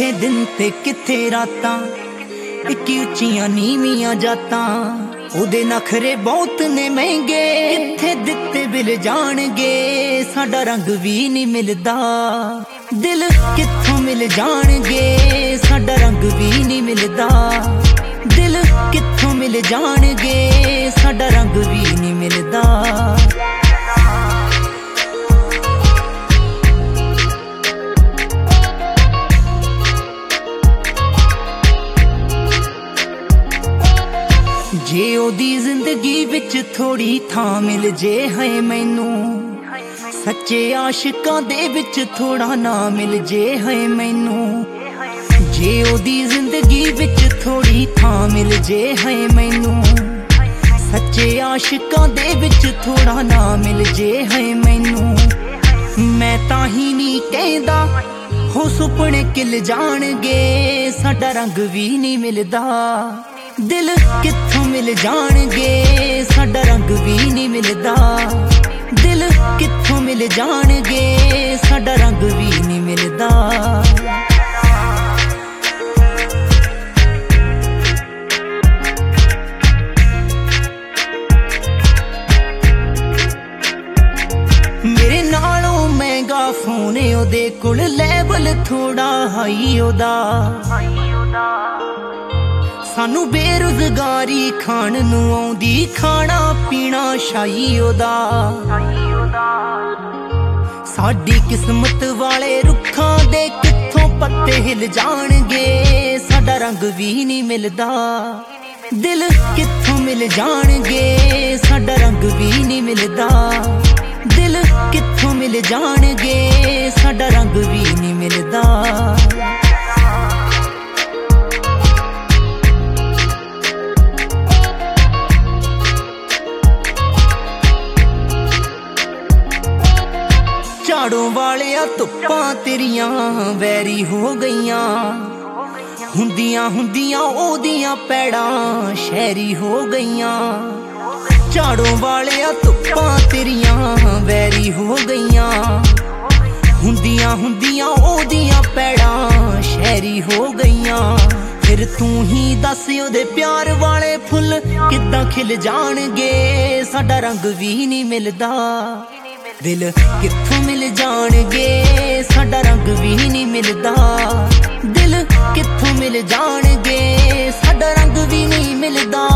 किथे दिन ते किथे रातां, इक्की उच्चियां नीवियां जातां। ओदे नखरे बहुत ने महंगे, किथे दिते बिल जाणगे। साडा रंग भी नहीं मिलदा, दिल कित्थों मिल जाणगे। साडा रंग भी नहीं मिलदा, दिल कित्थों मिल जाणगे। साडा रंग भी नहीं मिलदा। जे ओदी जिंदगी विच थोड़ी थां मिल जे है मैनू, सच्चे आशिकां दे विच थोड़ा ना मिल जे है मैनू। जे ओदी जिंदगी विच थोड़ी थां मिल जे है मैनू, सच्चे आशिकां दे विच थोड़ा ना मिल जे है मैनू। मैं ताही नहीं कहदा हो सुपने किल जाणगे। साडा रंग भी नहीं मिलदा, दिल कित्थों मिल जाणगे। साडा रंग भी नहीं मिलदा, दिल कित्थों मिल जाणगे। साडा रंग भी नहीं मिलदा। मेरे नालों महंगा फोन ओदे कोल, लेवल थोड़ा हाई ओदा। सानू बेरोजगारी खाण नू आउंदी, खाना पीना शाही ओदा। साडी किस्मत वाले रुखां दे कित्थों पत्ते हिल जाणगे। साडा रंग भी नहीं मिलदा, दिल कित्थों मिल जाणगे। साडा रंग भी नहीं मिलदा, दिल कित्थों मिल जाणगे। साडा रंग भी नहीं मिलदा। झाड़ों वालिया धुप्पां तेरियां वैरी हो गईयां, हुंदियां हुंदियां ओदियां पैड़ां शहरी हो गईयां। झाड़ों वालिया धुप्पां तेरियां वैरी हो गईयां, हुंदियां हुंदियां ओदियां पैड़ां शहरी हो गईयां। फिर तू ही दस ओदे प्यार वाले फुल किद्दां खिल जाणगे। साडा रंग भी नहीं मिलदा, दिल कित्थों मिल जाणगे। साडा रंग भी नहीं मिलदा, दिल कित्थों मिल जाणगे। साडा रंग भी नहीं मिलदा।